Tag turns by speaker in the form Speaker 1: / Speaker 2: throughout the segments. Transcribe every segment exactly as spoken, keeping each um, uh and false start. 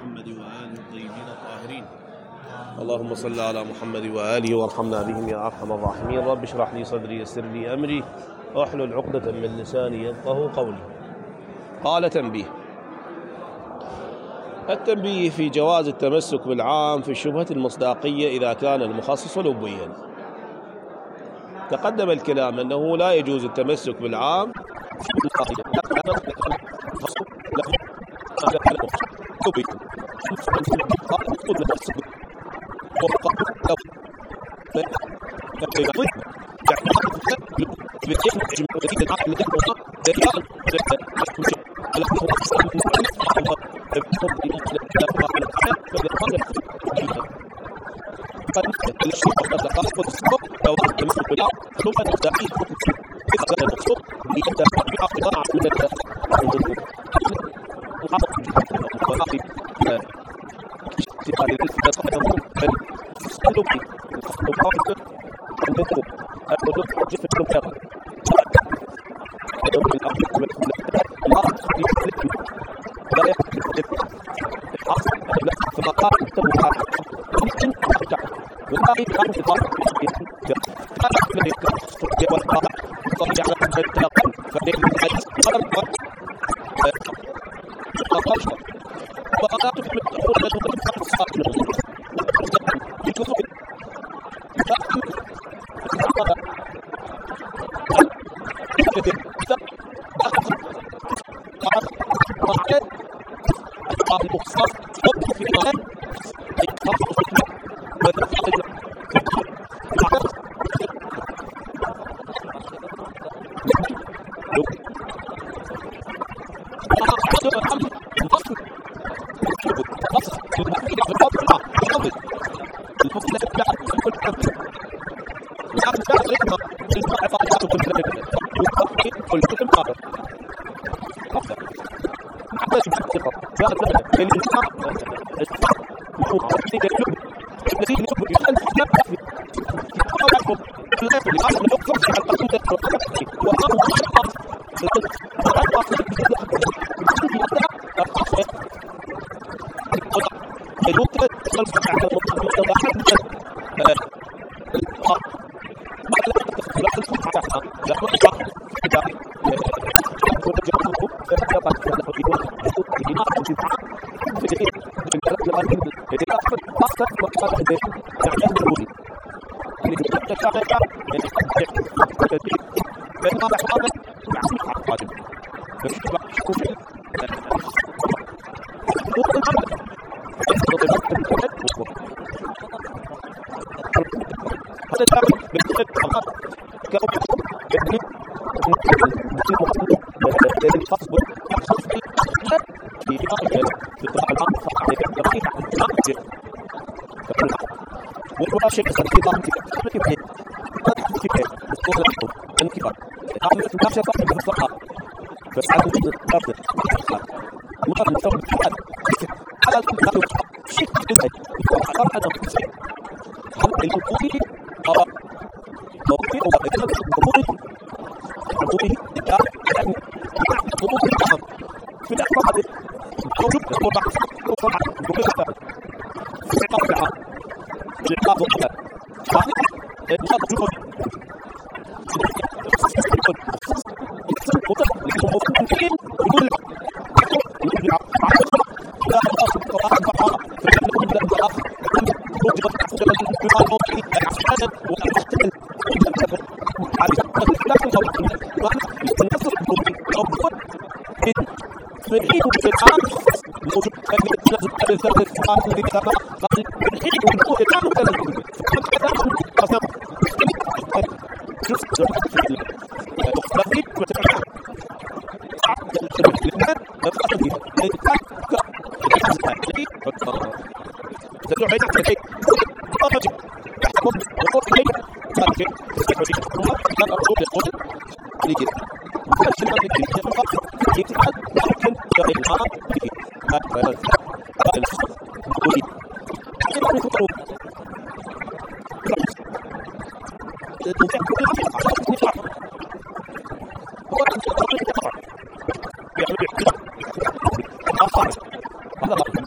Speaker 1: محمد وآله الطيبين الطاهرين.
Speaker 2: اللهم صل على محمد وآله وارحمنا بهم يا أرحم الراحمين. رب اشرح لي صدري يسر لي أمري واحلل عقدة من لساني يفقهوا قولي. قال تنبيه. التنبيه في جواز التمسك بالعام في الشبهة المصداقية إذا كان المخصص لبيا. تقدم الكلام أنه لا يجوز التمسك بالعام هذا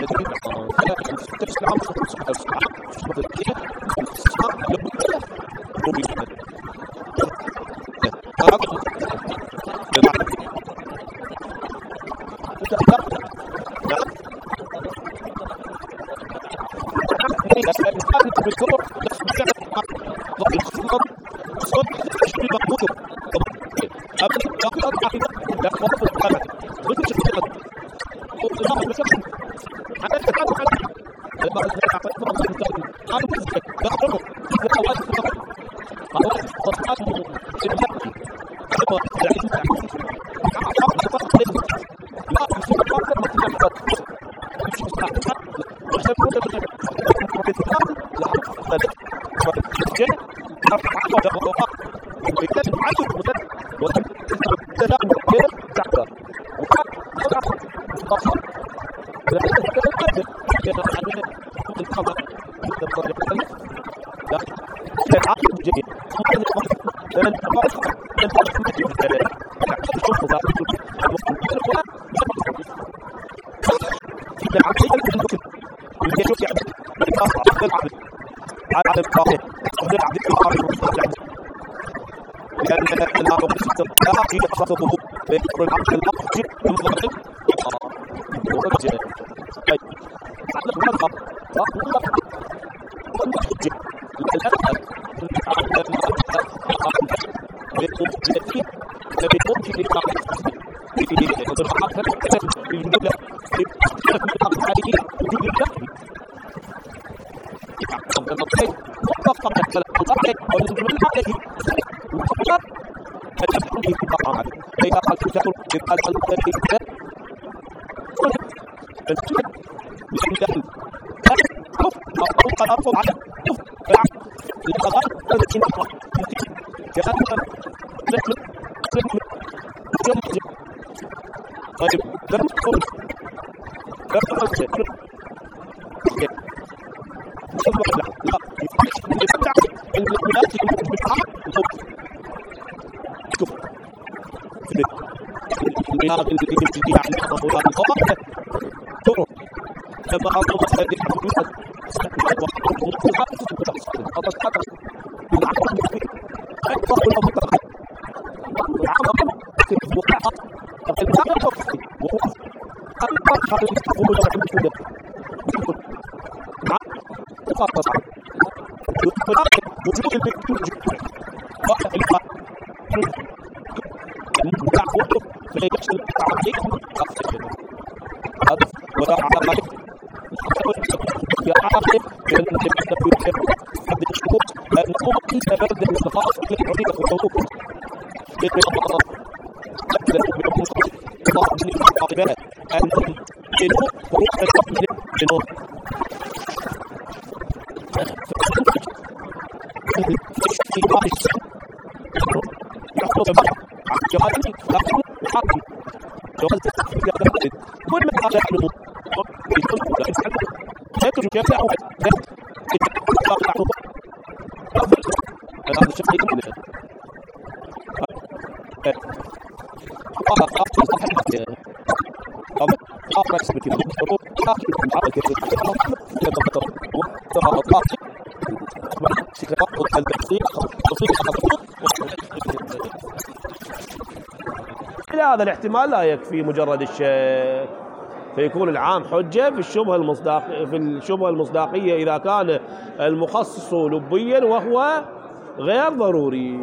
Speaker 2: هذا الاحتمال لا يكفي مجرد الشك، فيكون العام حجة في الشبهة المصداق في الشبهة المصداقية إذا كان المخصص لبيا وهو غير ضروري.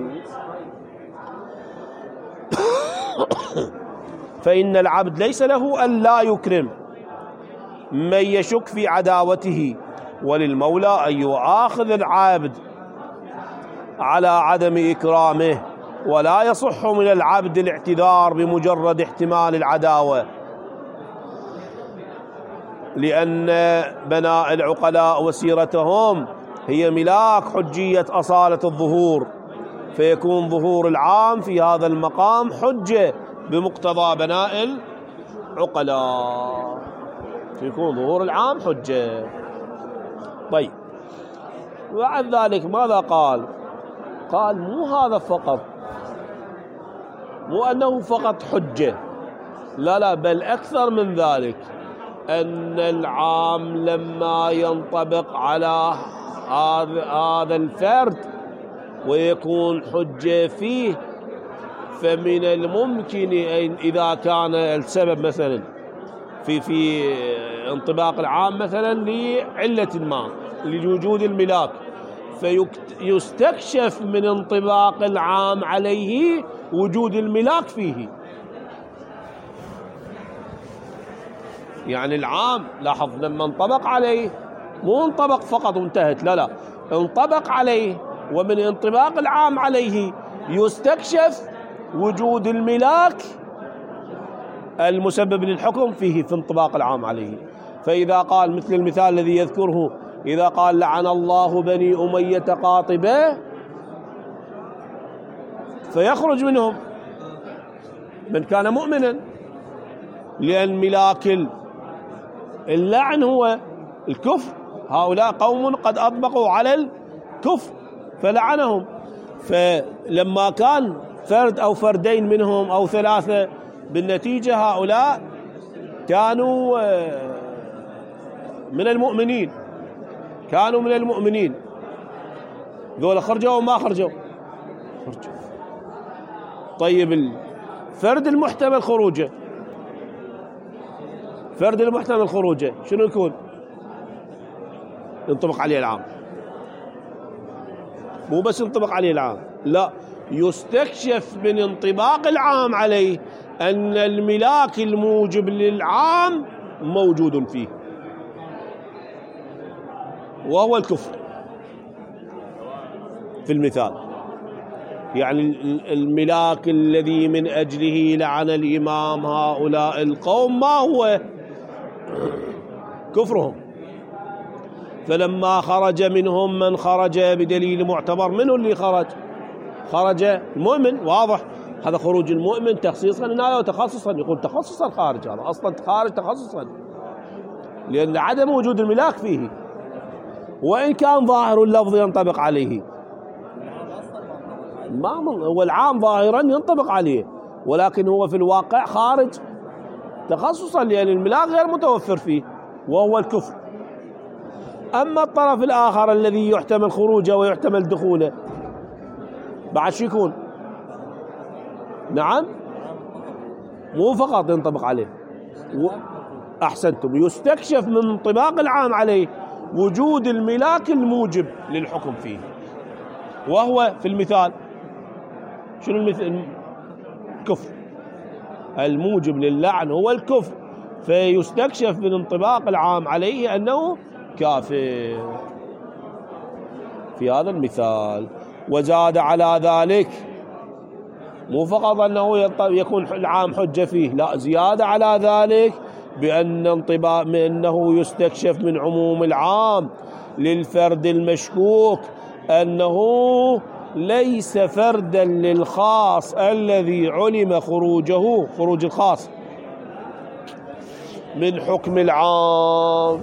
Speaker 2: فإن العبد ليس له أن لا يكرم من يشك في عداوته، وللمولى أن يؤاخذ العبد على عدم إكرامه، ولا يصح من العبد الاعتذار بمجرد احتمال العداوة، لأن بناء العقلاء وسيرتهم هي ملاك حجية أصالة الظهور، فيكون ظهور العام في هذا المقام حجة بمقتضى بناء العقلاء، فيكون ظهور العام حجة. طيب، وبعد ذلك ماذا قال؟ قال مو هذا فقط، مو أنه فقط حجة، لا لا، بل أكثر من ذلك، أن العام لما ينطبق على هذا الفرد ويكون حجة فيه، فمن الممكن أن إذا كان السبب مثلا في في انطباق العام مثلا لعلة ما لوجود الملاك، فيستكشف من انطباق العام عليه وجود الملاك فيه. يعني العام لاحظ لما انطبق عليه مو انطبق فقط وانتهت، لا لا انطبق عليه، ومن انطباق العام عليه يستكشف وجود الملاك المسبب للحكم فيه في انطباق العام عليه. فإذا قال مثل المثال الذي يذكره، إذا قال لعن الله بني أمية قاطبة، فيخرج منهم من كان مؤمنا، لأن ملاك اللعن هو الكفر. هؤلاء قوم قد أطبقوا على الكفر فلعنهم. فلما كان فرد أو فردين منهم أو ثلاثة، بالنتيجة هؤلاء كانوا من المؤمنين، كانوا من المؤمنين، ذولا خرجوا وما خرجوا خرجوا. طيب الفرد المحتمل خروجه، فرد المحتمل خروجه شنو يكون؟ ينطبق عليه العام، مو بس ينطبق عليه العام، لا يستكشف من انطباق العام عليه أن الملاك الموجب للعام موجود فيه، وهو الكفر في المثال. يعني الملاك الذي من أجله لعن الإمام هؤلاء القوم ما هو؟ كفرهم. فلما خرج منهم من خرج بدليل معتبر، منه اللي خرج؟ خرج المؤمن، واضح هذا خروج المؤمن تخصيصا هنا وتخصصا، يقول تخصصا خارج، هذا أصلا خارج تخصصا لأن عدم وجود الملاك فيه، وإن كان ظاهر اللفظ ينطبق عليه. ما هو العام ظاهرا ينطبق عليه، ولكن هو في الواقع خارج تخصصا لأن الملاك غير متوفر فيه وهو الكفر. أما الطرف الآخر الذي يحتمل خروجه ويحتمل دخوله بعد شو يكون؟ نعم مو فقط ينطبق عليه، أحسنتم، يستكشف من انطباق العام عليه وجود الملاك الموجب للحكم فيه، وهو في المثال شنو المثال؟ الكفر. الموجب للعن هو الكفر، فيستكشف من انطباق العام عليه أنه كافر في هذا المثال. وزاد على ذلك مو فقط أنه يكون العام حجة فيه، لا زيادة على ذلك بأن انطباق أنه يستكشف من عموم العام للفرد المشكوك أنه ليس فردا للخاص الذي علم خروجه، خروج الخاص من حكم العام،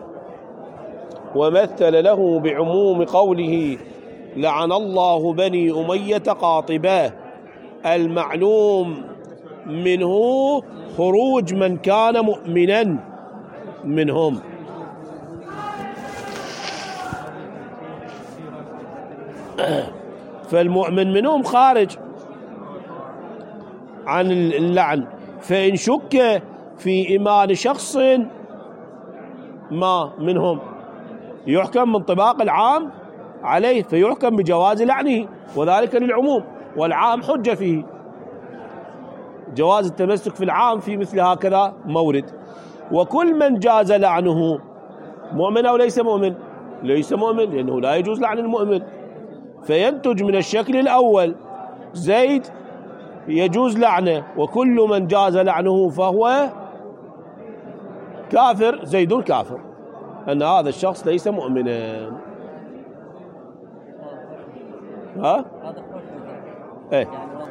Speaker 2: ومثل له بعموم قوله لعن الله بني أمية قاطبة، المعلوم منه خروج من كان مؤمنا منهم. فالمؤمن منهم خارج عن اللعن، فإن شك في إيمان شخص ما منهم يحكم من طباق العام عليه، فيحكم بجواز لعنه، وذلك للعموم، والعام حجة فيه. جواز التمسك في العام في مثل هكذا مورد. وكل من جاز لعنه مؤمن أو ليس مؤمن؟ ليس مؤمن، لأنه لا يجوز لعن المؤمن. فينتج من الشكل الأول زيد يجوز لعنه، وكل من جاز لعنه فهو كافر، زيد كافر، أن هذا الشخص ليس مؤمنا. ها؟ إيه؟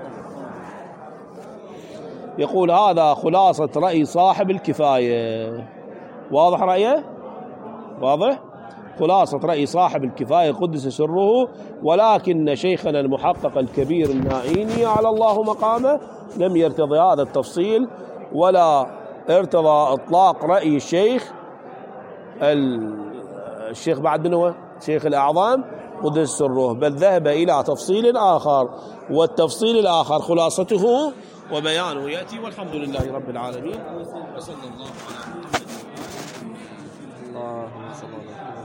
Speaker 2: يقول هذا خلاصة رأي صاحب الكفاية. واضح رأيه؟ واضح؟ خلاصة رأي صاحب الكفاية قدس سره. ولكن شيخنا المحقق الكبير النائيني على الله مقامه لم يرتضي هذا التفصيل ولا ارتضى إطلاق رأي الشيخ الشيخ بعد من هو شيخ الأعظم قدس سره، بل ذهب إلى تفصيل آخر، والتفصيل الآخر خلاصته وبيانه يأتي. والحمد لله رب العالمين، وصلى الله على محمد. اللهم صل على